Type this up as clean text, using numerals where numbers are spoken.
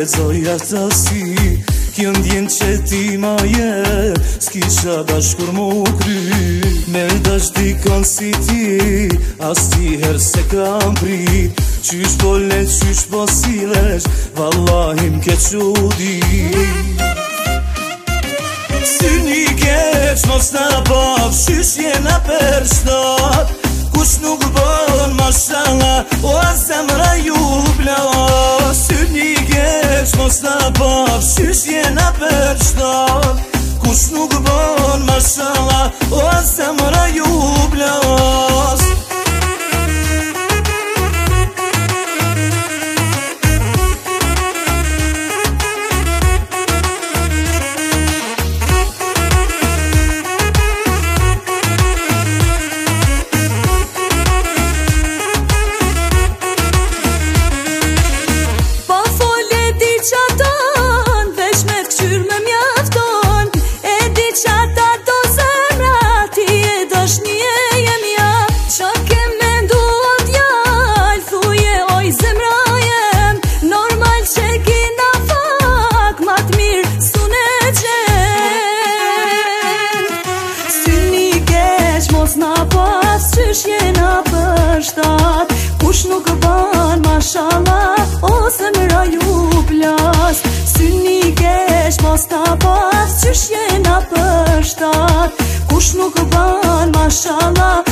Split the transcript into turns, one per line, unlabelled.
lexoja tasi, kjo ndjen që ti ma je, s'kisha dashkur mu kry. Me dash dikon si ti, as ti her se kam prit. Qysh po let, qysh po silesh, vallahi m'ke qudi. Syni keq mos na paf, qysh jena për shtat. Kush nuk bon mashallah, o zemra ju blas. Syni keq mos na paf, qysh jena për shtat. Kush nuk bon mashallah, o zemra ju blas. Kush nuk ban mashallah, o zemra ju plas. Syni keq mos ta pas, qysh jena për shtat. Kush nuk ban mashallah,